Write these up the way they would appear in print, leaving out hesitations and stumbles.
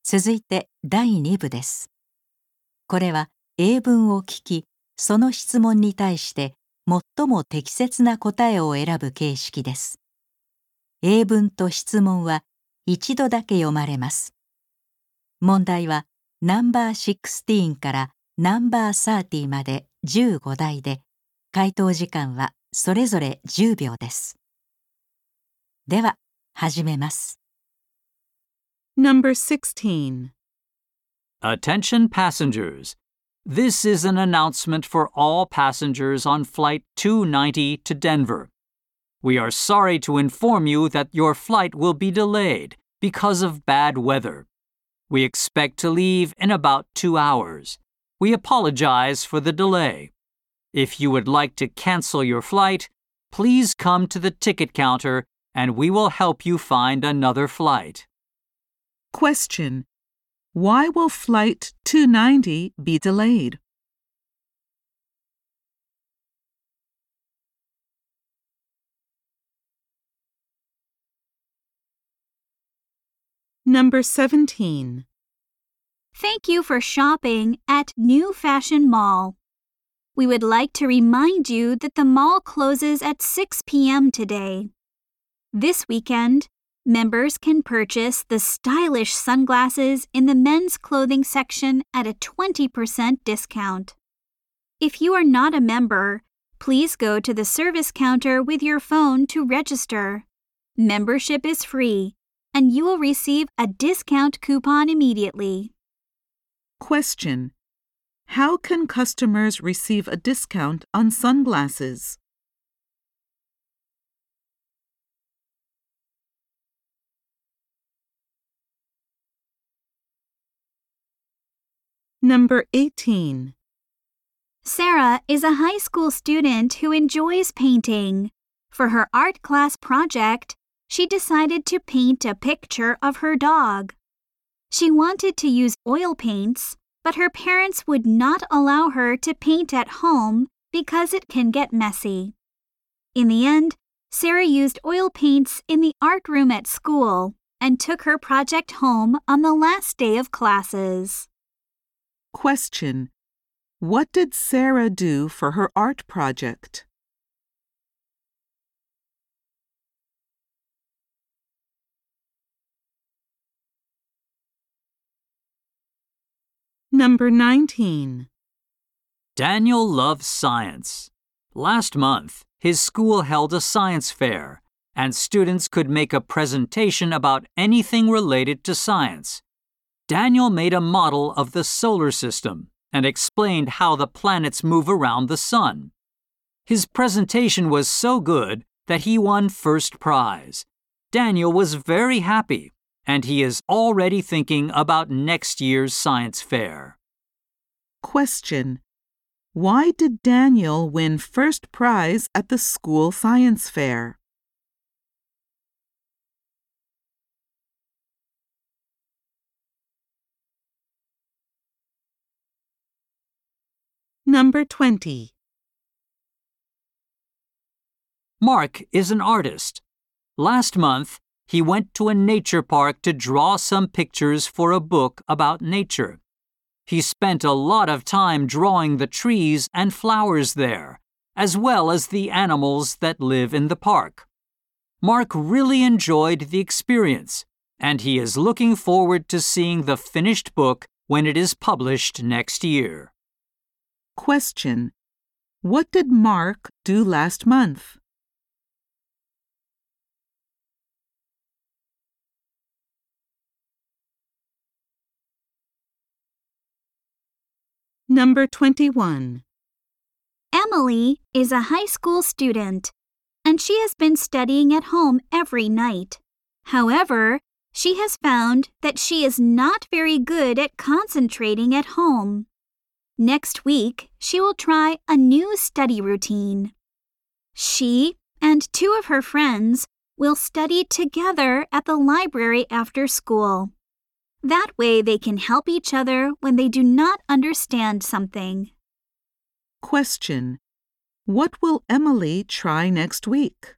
続いて第2部です。これは英文を聞き、その質問に対して最も適切な答えを選ぶ形式です。英文と質問は一度だけ読まれます。問題はナンバー16からナンバー30まで15題で、回答時間はそれぞれ10秒です。では、始めます。 Number 16. Attention passengers. This is an announcement for all passengers on Flight 290 to Denver. We are sorry to inform you that your flight will be delayed because of bad weather. We expect to leave in about 2 hours. We apologize for the delay. If you would like to cancel your flight, please come to the ticket counter and we will help you find another flight. Question. Why will Flight 290 be delayed? Number 17. Thank you for shopping at New Fashion Mall. We would like to remind you that the mall closes at 6 p.m. today. This weekend, members can purchase the stylish sunglasses in the men's clothing section at a 20% discount. If you are not a member, please go to the service counter with your phone to register. Membership is free, and you will receive a discount coupon immediately. Question. How can customers receive a discount on sunglasses? Number 18. Sarah is a high school student who enjoys painting. For her art class project, she decided to paint a picture of her dog. She wanted to use oil paints, but her parents would not allow her to paint at home because it can get messy. In the end, Sarah used oil paints in the art room at school and took her project home on the last day of classes. Question. What did Sarah do for her art project? Number 19. Daniel loves science. Last month, his school held a science fair, and students could make a presentation about anything related to science. Daniel made a model of the solar system and explained how the planets move around the sun. His presentation was so good that he won first prize. Daniel was very happy, and he is already thinking about next year's science fair. Question. Why did Daniel win first prize at the school science fair? Number 20. Mark is an artist. Last month, he went to a nature park to draw some pictures for a book about nature. He spent a lot of time drawing the trees and flowers there, as well as the animals that live in the park. Mark really enjoyed the experience, and he is looking forward to seeing the finished book when it is published next year. Question. What did Mark do last month? Number 21. Emily is a high school student, and she has been studying at home every night. However, she has found that she is not very good at concentrating at home. Next week, she will try a new study routine. She and 2 of her friends will study together at the library after school. That way they can help each other when they do not understand something. Question. What will Emily try next week?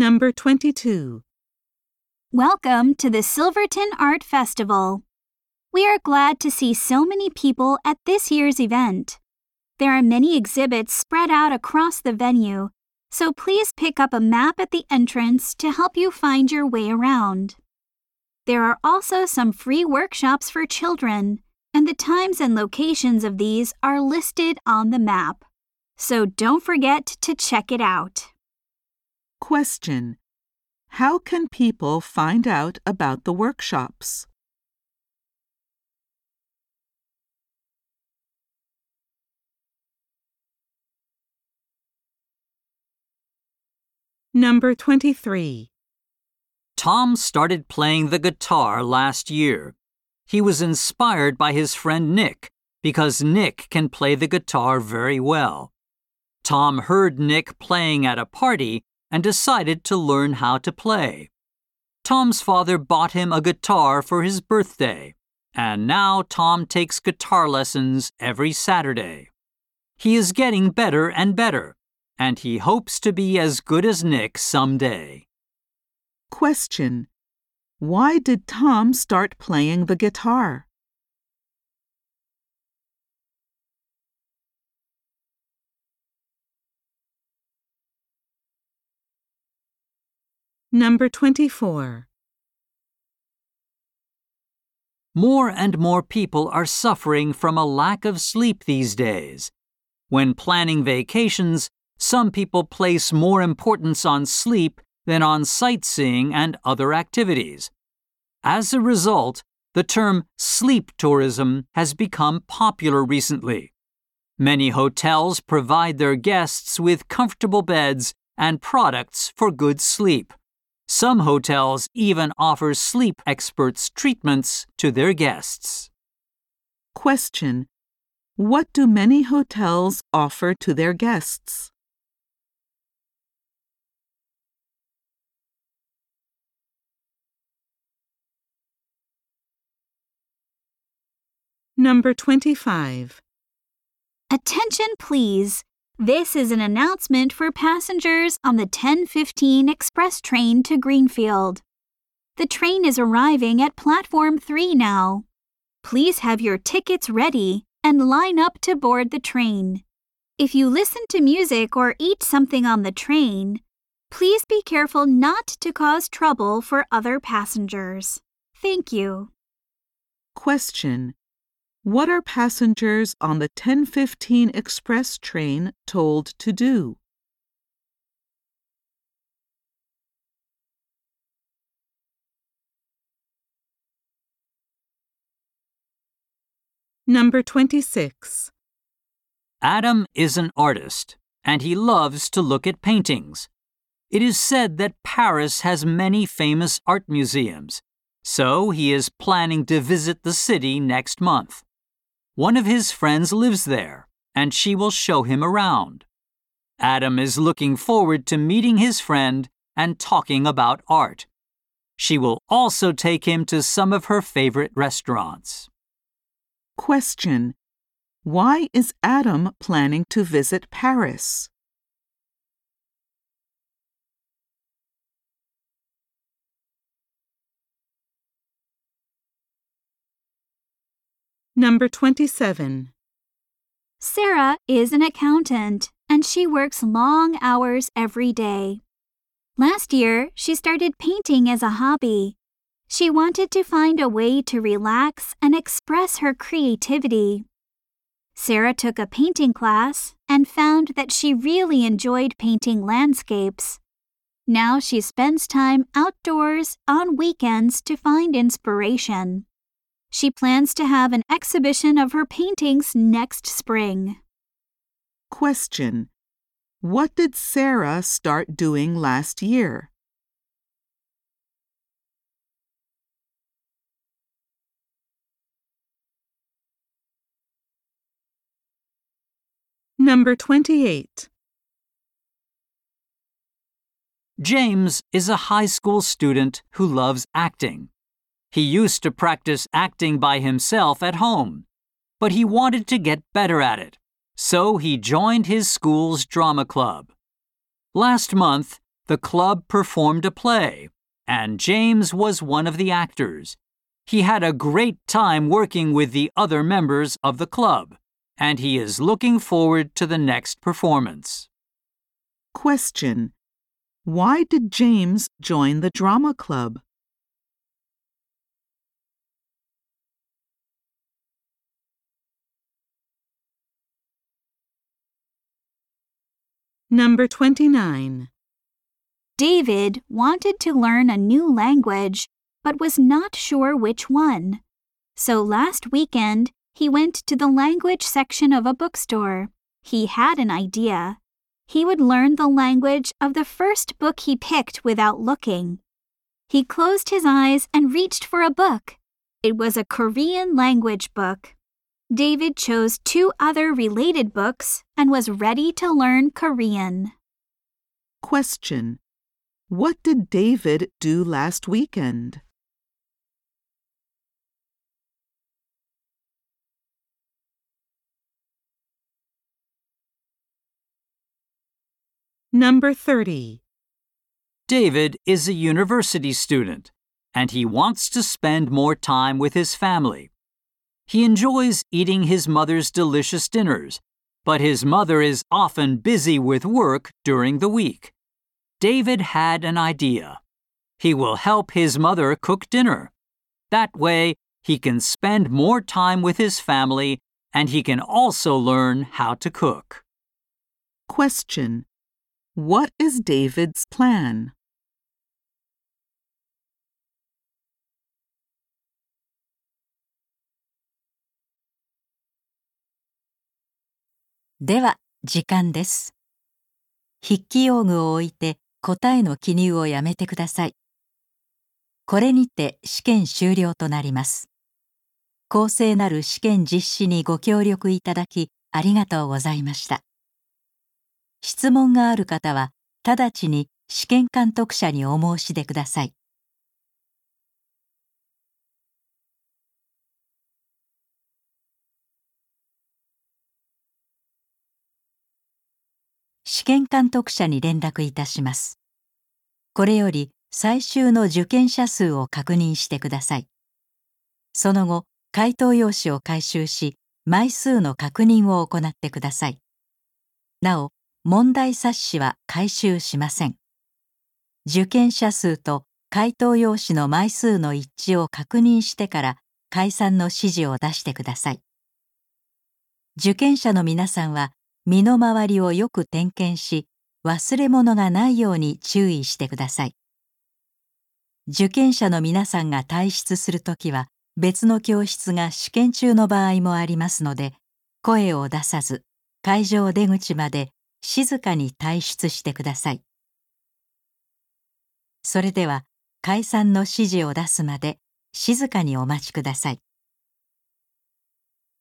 Number 22. Welcome to the Silverton Art Festival. We are glad to see so many people at this year's event. There are many exhibits spread out across the venue, so please pick up a map at the entrance to help you find your way around. There are also some free workshops for children, and the times and locations of these are listed on the map. So don't forget to check it out. Question. How can people find out about the workshops? Number 23. Tom started playing the guitar last year. He was inspired by his friend Nick because Nick can play the guitar very well. Tom heard Nick playing at a party and decided to learn how to play. Tom's father bought him a guitar for his birthday, and now Tom takes guitar lessons every Saturday. He is getting better and better, and he hopes to be as good as Nick someday. Question. Why did Tom start playing the guitar? Number 24. More and more people are suffering from a lack of sleep these days. When planning vacations, some people place more importance on sleep than on sightseeing and other activities. As a result, the term sleep tourism has become popular recently. Many hotels provide their guests with comfortable beds and products for good sleep. Some hotels even offer sleep experts treatments to their guests. Question. What do many hotels offer to their guests? Number 25. Attention, please. This is an announcement for passengers on the 10:15 express train to Greenfield. The train is arriving at Platform 3 now. Please have your tickets ready and line up to board the train. If you listen to music or eat something on the train, please be careful not to cause trouble for other passengers. Thank you. Question. What are passengers on the 10:15 express train told to do? Number 26. Adam is an artist, and he loves to look at paintings. It is said that Paris has many famous art museums, so he is planning to visit the city next month. One of his friends lives there, and she will show him around. Adam is looking forward to meeting his friend and talking about art. She will also take him to some of her favorite restaurants. Question. Why is Adam planning to visit Paris? Number 27. Sarah is an accountant, and she works long hours every day. Last year, she started painting as a hobby. She wanted to find a way to relax and express her creativity. Sarah took a painting class and found that she really enjoyed painting landscapes. Now she spends time outdoors on weekends to find inspiration. She plans to have an exhibition of her paintings next spring. Question. What did Sarah start doing last year? Number 28. James is a high school student who loves acting. He used to practice acting by himself at home, but he wanted to get better at it, so he joined his school's drama club. Last month, the club performed a play, and James was one of the actors. He had a great time working with the other members of the club, and he is looking forward to the next performance. Question. Why did James join the drama club? Number 29. David wanted to learn a new language, but was not sure which one. So last weekend, he went to the language section of a bookstore. He had an idea. He would learn the language of the first book he picked without looking. He closed his eyes and reached for a book. It was a Korean language book. David chose 2 other related books and was ready to learn Korean. Question. What did David do last weekend? Number 30. David is a university student, and he wants to spend more time with his family. He enjoys eating his mother's delicious dinners, but his mother is often busy with work during the week. David had an idea. He will help his mother cook dinner. That way, he can spend more time with his family, and he can also learn how to cook. Question. What is David's plan? では、時間です。筆記用具を置いて答えの記入をやめてください。これにて試験終了となります。公正なる試験実施にご協力いただきありがとうございました。質問がある方は直ちに試験監督者にお申し出ください。試験監督者に連絡いたします。これより最終の受験者数を確認してください。その後、回答用紙を回収し、枚数の確認を行ってください。なお、問題冊子は回収しません。受験者数と回答用紙の枚数の一致を確認してから解散の指示を出してください。受験者の皆さんは身の回りをよく点検し、忘れ物がないように注意してください。受験者の皆さんが退出するときは、別の教室が試験中の場合もありますので、声を出さず、会場出口まで静かに退出してください。それでは、解散の指示を出すまで静かにお待ちください。